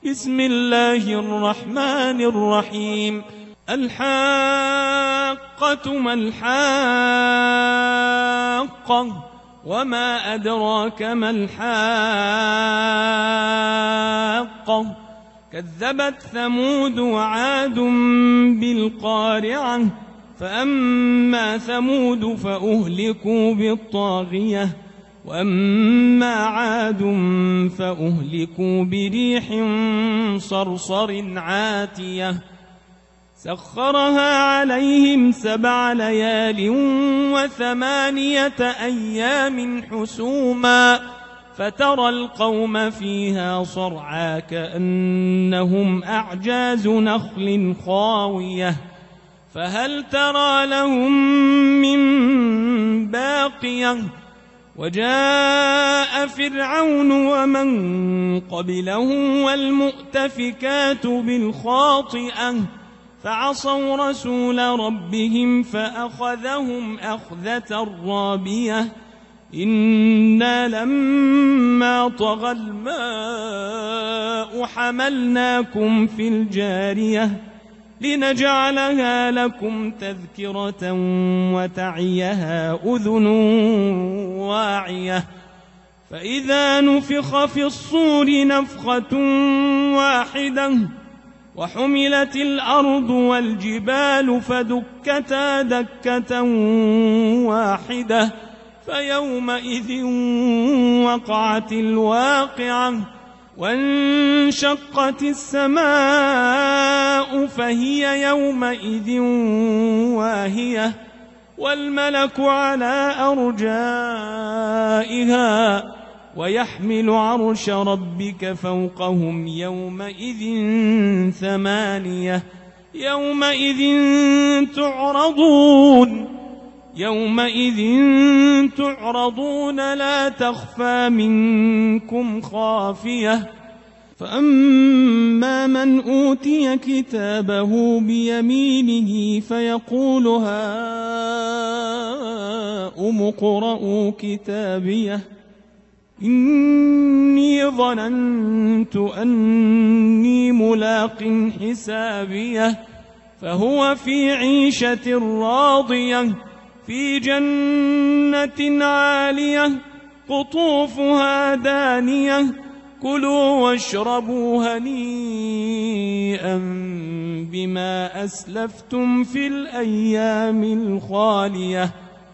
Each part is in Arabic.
بسم الله الرحمن الرحيم. الحاقة ما الحاقة وما أدراك ما الحاقة كذبت ثمود وعاد بالقارعة فأما ثمود فأهلكوا بالطاغية وأما عاد فأهلكوا بريح صرصر عاتية سخرها عليهم 7 ليال و8 أيام حسوما فترى القوم فيها صرعى كأنهم أعجاز نخل خاوية فهل ترى لهم من باقية وجاء فرعون ومن قبله والمؤتفكات بالخاطئة فعصوا رسول ربهم فأخذهم أخذة رابية إنا لما طغى الماء حملناكم في الجارية لنجعلها لكم تذكرة وتعيها أذن واعية فإذا نفخ في الصور نفخة واحدة وحملت الأرض والجبال فدكتا دكة واحدة فيومئذ وقعت الواقعة وانشقت السماء فهي يومئذ واهية والملك على أرجائها ويحمل عرش ربك فوقهم يومئذ 8 يومئذ تعرضون لا تخفى منكم خافية فأما من أوتي كتابه بيمينه فيقول هاؤم اقرءوا كتابيه إني ظننت أني ملاق حسابيه فهو في عيشة راضية في جنة عالية قطوفها دانية كلوا واشربوا هنيئا بما أسلفتم في الأيام الخالية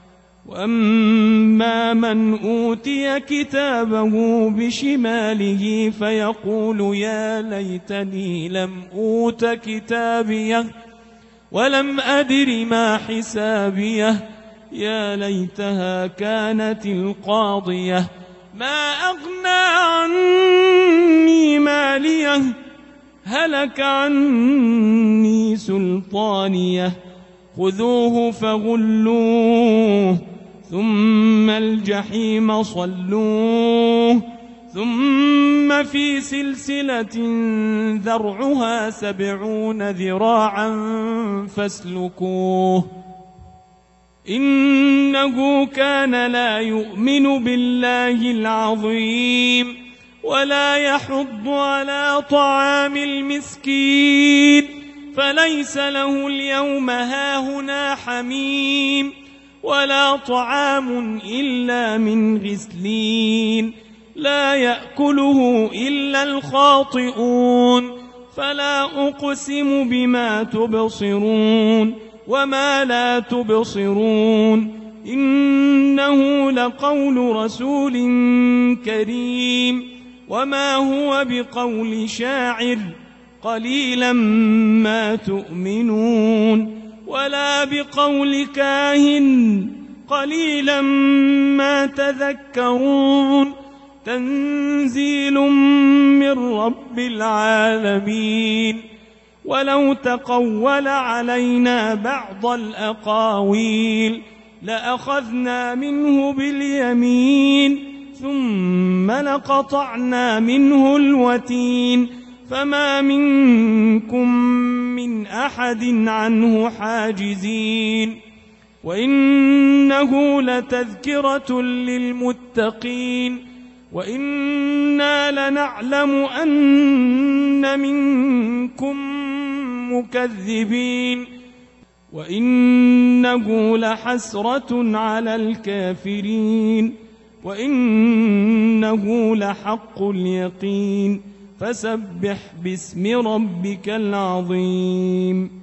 وأما من أوتي كتابه بشماله فيقول يا ليتني لم أوت كتابيه ولم أدر ما حسابيه يا ليتها كانت القاضية ما أغنى عني ماليه هلك عني سلطانيه خذوه فغلوه ثم الجحيم صلوه ثم في سلسلة ذرعها 70 ذراعا فاسلكوه إنه كان لا يؤمن بالله العظيم ولا يحض على طعام المسكين فليس له اليوم هاهنا حميم ولا طعام إلا من غسلين لا يأكله إلا الخاطئون فلا أقسم بما تبصرون وما لا تبصرون إنه لقول رسول كريم وما هو بقول شاعر قليلا ما تؤمنون ولا بقول كاهن قليلا ما تذكرون تنزيل من رب العالمين ولو تقول علينا بعض الأقاويل لأخذنا منه باليمين ثم لقطعنا منه الوتين فما منكم من أحد عنه حاجزين وإنه لتذكرة للمتقين وإنا لنعلم أن إن منكم مكذبين وإنه لحسرة على الكافرين وإنه لحق اليقين فسبح باسم ربك العظيم